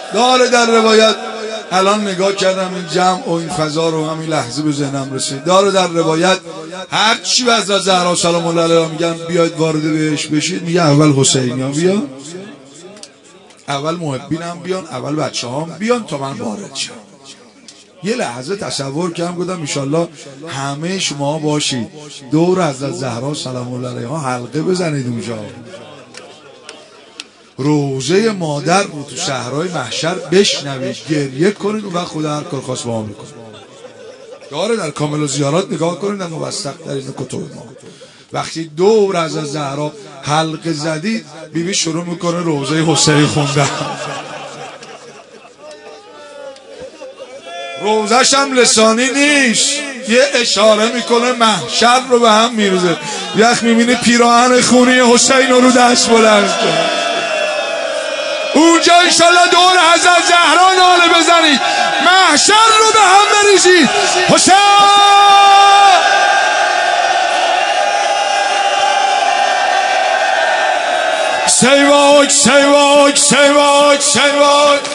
داره در روایت. الان نگاه کردم این جمع و این فضا رو، همین لحظه به ذهنم رسید. داره در روایت هر چی به حضرت زهرا سلام الله علیها میگن بیاید وارد بهش بشید، میگه اول حسینیان بیان، اول محبینم بیان، اول بچه‌هام بیان تا من وارد شم. یه لحظه تصور کردم، گفتم ان شاءالله همه شما باشید دور حضرت زهرا سلام الله علیها حلقه بزنید اونجا، روضه مادر رو تو شهرهای محشر بشنوید، گریه کنید و وقت خدا هر کار خواست با ما میکنه. داره در کامل و زیارات نگاه کنید، در موثق در این کتب ما وقتی دور از زهرا حلقه زدید، بیبی شروع میکنه روضه حسین خوندن. روضه‌ش هم لسانی نیست، یه اشاره میکنه محشر رو به هم میریزه. یخ میبینی پیراهن خونی حسین رو دست بلند کنه. اونجا انشالله دور حضرت زهرا ناله بزنید، محشر رو به هم بریزید. حسین سیواک سیواک سیواک سیواک